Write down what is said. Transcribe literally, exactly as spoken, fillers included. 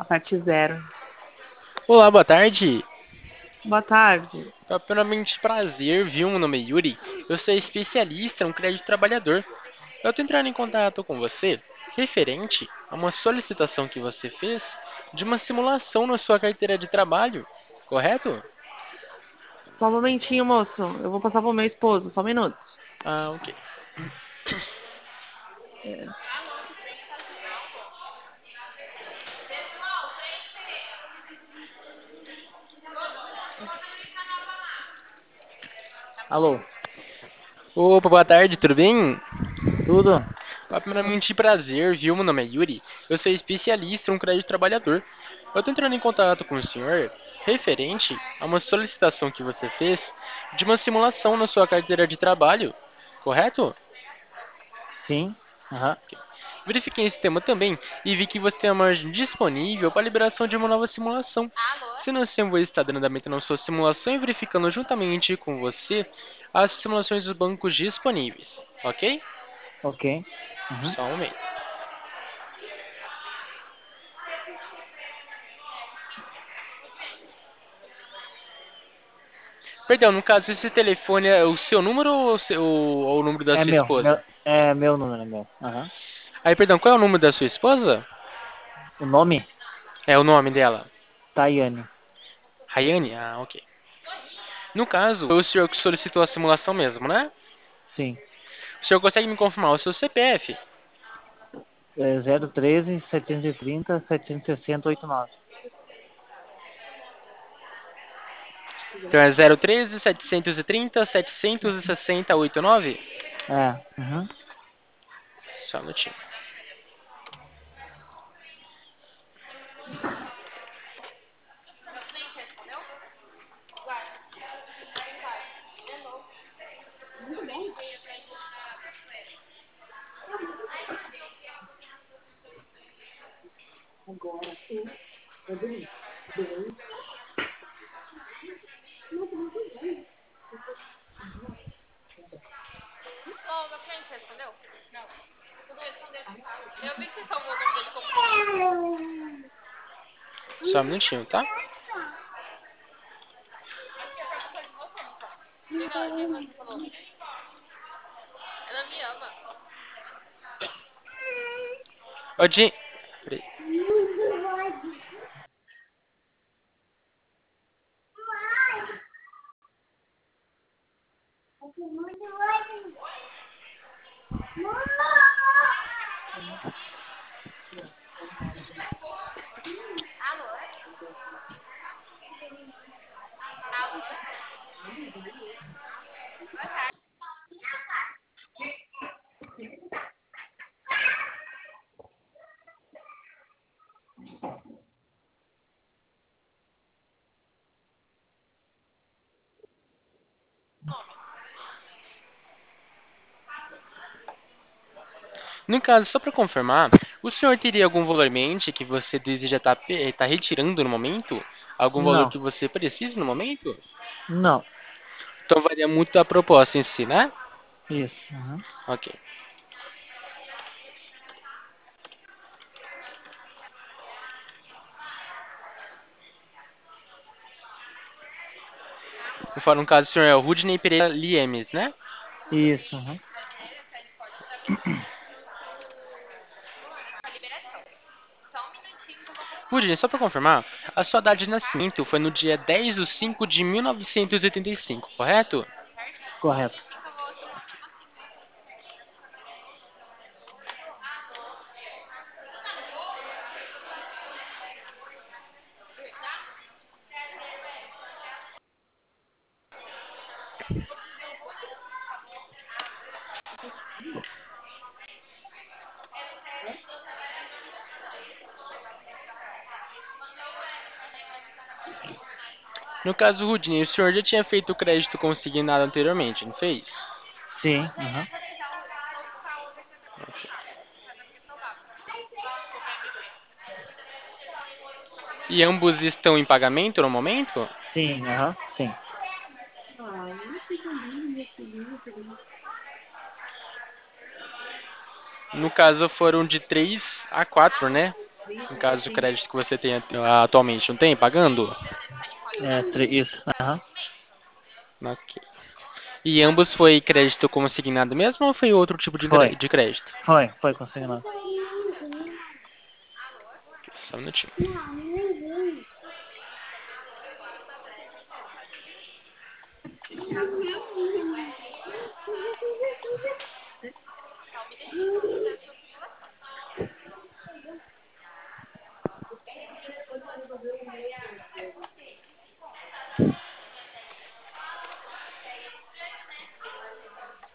Parte zero. Olá, boa tarde. Boa tarde. Primeiramente, prazer, viu? Meu nome é Yuri. Eu sou especialista em um crédito trabalhador. Eu estou entrando em contato com você referente a uma solicitação que você fez de uma simulação na sua carteira de trabalho, correto? Só um momentinho, moço. Eu vou passar pro meu esposo. Só um minuto. Ah, ok. É. Alô, Opa, boa tarde, tudo bem? tudo? Primeiramente, prazer, viu? Meu nome é Yuri. Eu sou especialista em um crédito trabalhador. Eu estou entrando em contato com o senhor referente a uma solicitação que você fez de uma simulação na sua carteira de trabalho, correto? Sim. Aham. Verifiquei esse tema também e vi que você tem a margem disponível para a liberação de uma nova simulação. Sendo assim, eu vou estar dando andamento na sua simulação e verificando juntamente com você as simulações dos bancos disponíveis, ok? Ok. Uhum. Só um momento. Perdão, no caso, esse telefone é o seu número ou o, seu- ou o número da É sua meu, meu. esposa? É meu número, é meu. Aham. Aí, perdão, qual é o número da sua esposa? O nome? É o nome dela. Tayane. Rayane? Ah, ok. No caso, foi o senhor que solicitou a simulação mesmo, né? Sim. O senhor consegue me confirmar o seu C P F? É zero treze, setecentos e trinta, setecentos e sessenta, oitenta e nove. Então é zero treze, setecentos e trinta, setecentos e sessenta, oitenta e nove? É. Uhum. Só um minutinho. Só um minutinho, tá? Ô, Di... Peraí. No caso, só para confirmar, o senhor teria algum valor em mente que você deseja estar tá retirando no momento? Algum valor Não. que você precise no momento? Não. Então varia muito da proposta em si, né? Isso. Uhum. Ok. Conforme no caso, o senhor é o Rudney Pereira Liemes, né? Isso. Uhum. Rudney, só para confirmar, a sua data de nascimento foi no dia dez de cinco de mil novecentos e oitenta e cinco, correto? Correto. No caso, Rudney, o senhor já tinha feito o crédito consignado anteriormente, não fez? Sim. Uhum. E ambos estão em pagamento no momento? Sim. Aham. Sim. No caso, foram de três a quatro, né? No caso do crédito que você tem atualmente, não tem? Pagando? É, tre- isso. Aham. Ok. E ambos foi crédito consignado mesmo ou foi outro tipo de, Foi. cre- de crédito? Foi, foi consignado. Só um minutinho.